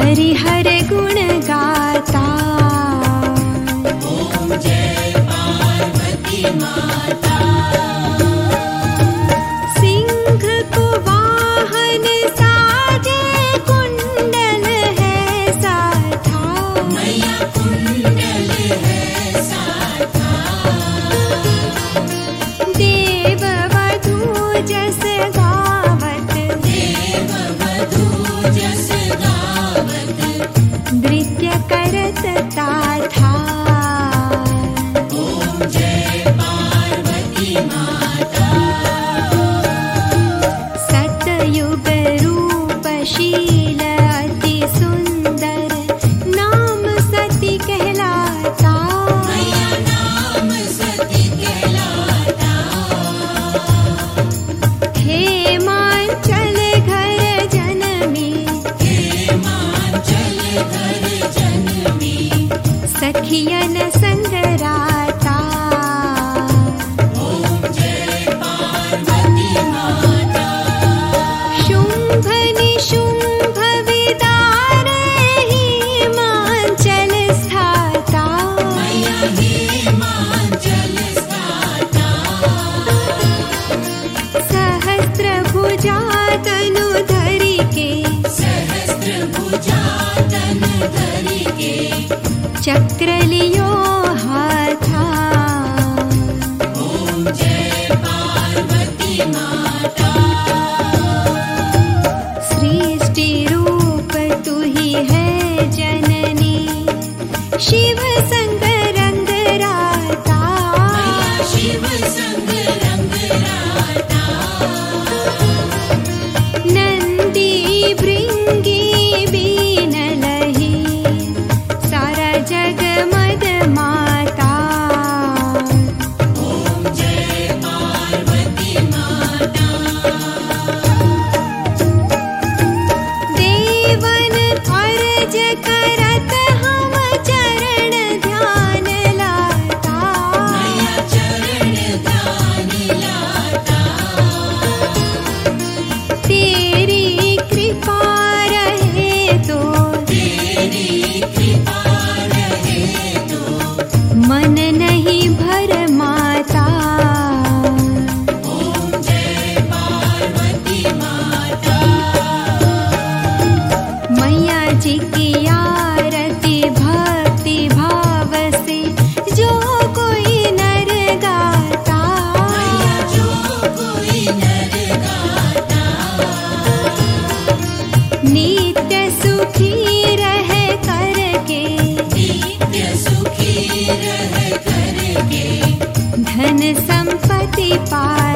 हरिहर गुण गाता। ओम जय पार्वती माता। सिंह को वाहन साजे कुंडल है साथा। मैया कुंडल है साथा। देव वधू जस गावत। देव वधू जस गावत। नृत्य करत ताथा। ओम जय पार्वती माता। सतयुग रूपशील अति सुंदर नाम सती कहलाता। मैया नाम सती कहलाता। हेमांचल घर जनमी। हेमांचल घर जनमी। सखियन संग राता। ओम जय पार्वती माता। शुंभ निशुंभ विदारे हिमांचल स्थाता। मैया हेमांचल स्थाता। सहस्त्र भुजा तनु धरि के। सहस्त्र भुजा तन धरि के। चक्र लियो हाथा। ओम जय पार्वती माता। सृष्टि रूप तू ही है जननी। शिव संग रंग राता। मैया शिव संग रंग राता। नंदी भृंगी बीन लही। सारा जग मद माता। ओम जय पार्वती माता। देवन अर्ज करत हम चरण ध्यान लाता। मैया चरण ध्यान लाता। तेरी कृपा रहे तो। तेरी कृपा रहे तो। मन नहीं भर माता। ओम जय पार्वती माता। मैया जी की आरती भक्ति भाव से जो कोई नर गाता। मैया जो कोई नर गाता। नित्य सुखी रह करके। नित्य सुखी रह करके। धन संपत्ति पाए।